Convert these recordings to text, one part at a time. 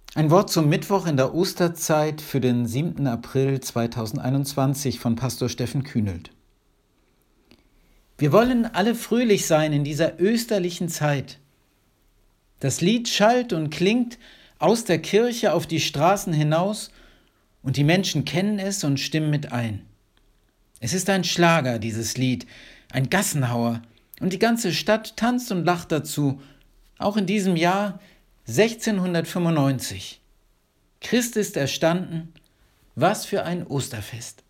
Ein Wort zum Mittwoch in der Osterzeit für den 7. April 2021 von Pastor Steffen Kühnelt. Wir wollen alle fröhlich sein in dieser österlichen Zeit. Das Lied schallt und klingt aus der Kirche auf die Straßen hinaus und die Menschen kennen es und stimmen mit ein. Es ist ein Schlager, dieses Lied, ein Gassenhauer, und die ganze Stadt tanzt und lacht dazu, auch in diesem Jahr 1695. Christ ist erstanden, was für ein Osterfest.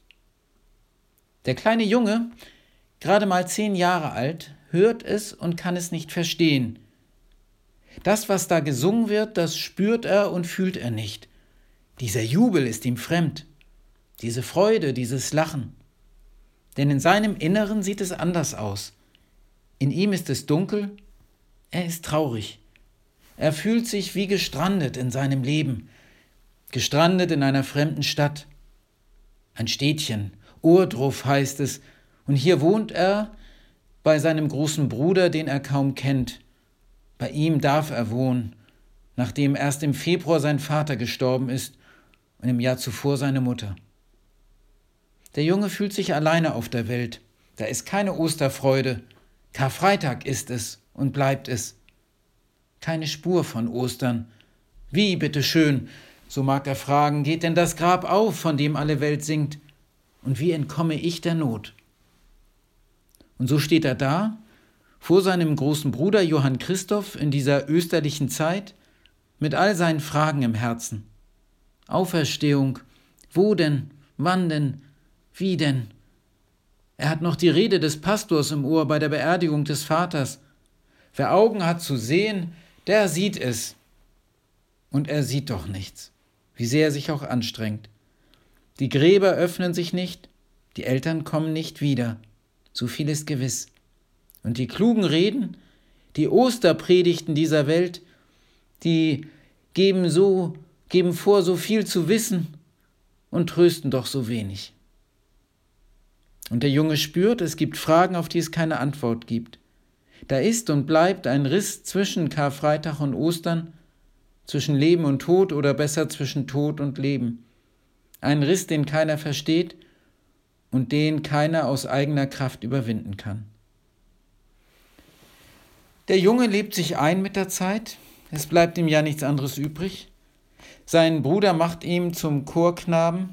Der kleine Junge, gerade mal 10 Jahre alt, hört es und kann es nicht verstehen. Das, was da gesungen wird, das spürt er und fühlt er nicht. Dieser Jubel ist ihm fremd, diese Freude, dieses Lachen. Denn in seinem Inneren sieht es anders aus. In ihm ist es dunkel, er ist traurig. Er fühlt sich wie gestrandet in seinem Leben, gestrandet in einer fremden Stadt. Ein Städtchen, Ohrdruf heißt es, und hier wohnt er bei seinem großen Bruder, den er kaum kennt. Bei ihm darf er wohnen, nachdem erst im Februar sein Vater gestorben ist und im Jahr zuvor seine Mutter. Der Junge fühlt sich alleine auf der Welt. Da ist keine Osterfreude. Karfreitag ist es und bleibt es. Keine Spur von Ostern. Wie, bitteschön, so mag er fragen, geht denn das Grab auf, von dem alle Welt singt? Und wie entkomme ich der Not? Und so steht er da, vor seinem großen Bruder Johann Christoph in dieser österlichen Zeit, mit all seinen Fragen im Herzen. Auferstehung, wo denn, wann denn, wie denn? Er hat noch die Rede des Pastors im Ohr bei der Beerdigung des Vaters. Wer Augen hat zu sehen, der sieht es. Und er sieht doch nichts, wie sehr er sich auch anstrengt. Die Gräber öffnen sich nicht, die Eltern kommen nicht wieder. So viel ist gewiss. Und die klugen Reden, die Osterpredigten dieser Welt, die geben vor, so viel zu wissen und trösten doch so wenig. Und der Junge spürt, es gibt Fragen, auf die es keine Antwort gibt. Da ist und bleibt ein Riss zwischen Karfreitag und Ostern, zwischen Leben und Tod oder besser zwischen Tod und Leben. Ein Riss, den keiner versteht und den keiner aus eigener Kraft überwinden kann. Der Junge lebt sich ein mit der Zeit, es bleibt ihm ja nichts anderes übrig. Sein Bruder macht ihn zum Chorknaben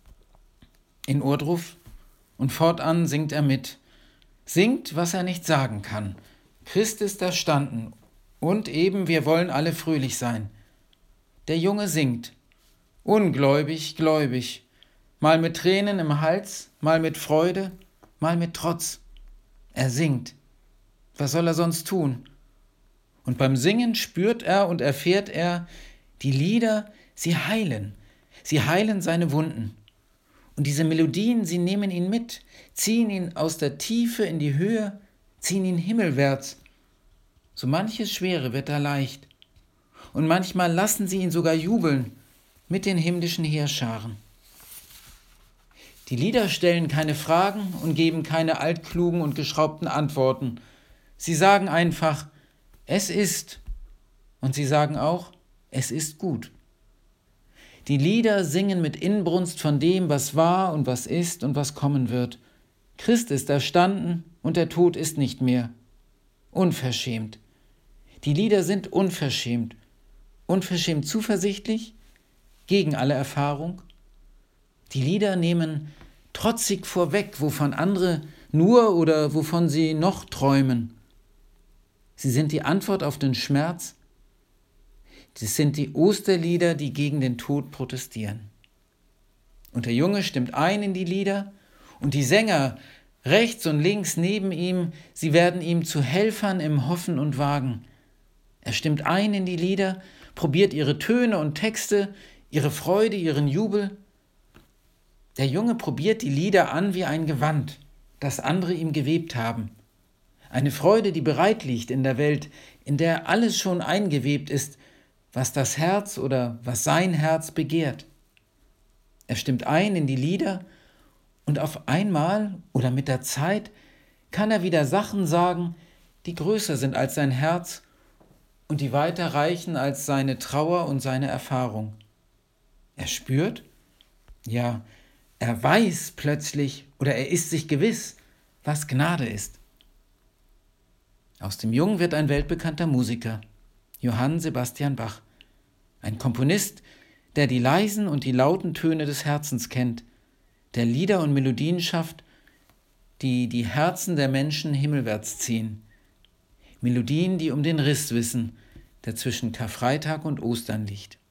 in Ohrdruf und fortan singt er mit. Singt, was er nicht sagen kann. Christ ist erstanden und eben wir wollen alle fröhlich sein. Der Junge singt, ungläubig, gläubig, mal mit Tränen im Hals, mal mit Freude, mal mit Trotz. Er singt. Was soll er sonst tun? Und beim Singen spürt er und erfährt er, die Lieder, sie heilen seine Wunden. Und diese Melodien, sie nehmen ihn mit, ziehen ihn aus der Tiefe in die Höhe, ziehen ihn himmelwärts. So manches Schwere wird da leicht. Und manchmal lassen sie ihn sogar jubeln mit den himmlischen Heerscharen. Die Lieder stellen keine Fragen und geben keine altklugen und geschraubten Antworten. Sie sagen einfach, es ist. Und sie sagen auch, es ist gut. Die Lieder singen mit Inbrunst von dem, was war und was ist und was kommen wird. Christ ist erstanden und der Tod ist nicht mehr. Unverschämt. Die Lieder sind unverschämt. Unverschämt zuversichtlich, gegen alle Erfahrung. Die Lieder nehmen trotzig vorweg, wovon andere nur oder wovon sie noch träumen. Sie sind die Antwort auf den Schmerz. Das sind die Osterlieder, die gegen den Tod protestieren. Und der Junge stimmt ein in die Lieder und die Sänger rechts und links neben ihm, sie werden ihm zu Helfern im Hoffen und Wagen. Er stimmt ein in die Lieder, probiert ihre Töne und Texte, ihre Freude, ihren Jubel. Der Junge probiert die Lieder an wie ein Gewand, das andere ihm gewebt haben. Eine Freude, die bereit liegt in der Welt, in der alles schon eingewebt ist, was das Herz oder was sein Herz begehrt. Er stimmt ein in die Lieder und auf einmal oder mit der Zeit kann er wieder Sachen sagen, die größer sind als sein Herz und die weiter reichen als seine Trauer und seine Erfahrung. Er spürt, ja, er weiß plötzlich oder er ist sich gewiss, was Gnade ist. Aus dem Jungen wird ein weltbekannter Musiker, Johann Sebastian Bach, ein Komponist, der die leisen und die lauten Töne des Herzens kennt, der Lieder und Melodien schafft, die die Herzen der Menschen himmelwärts ziehen. Melodien, die um den Riss wissen, der zwischen Karfreitag und Ostern liegt.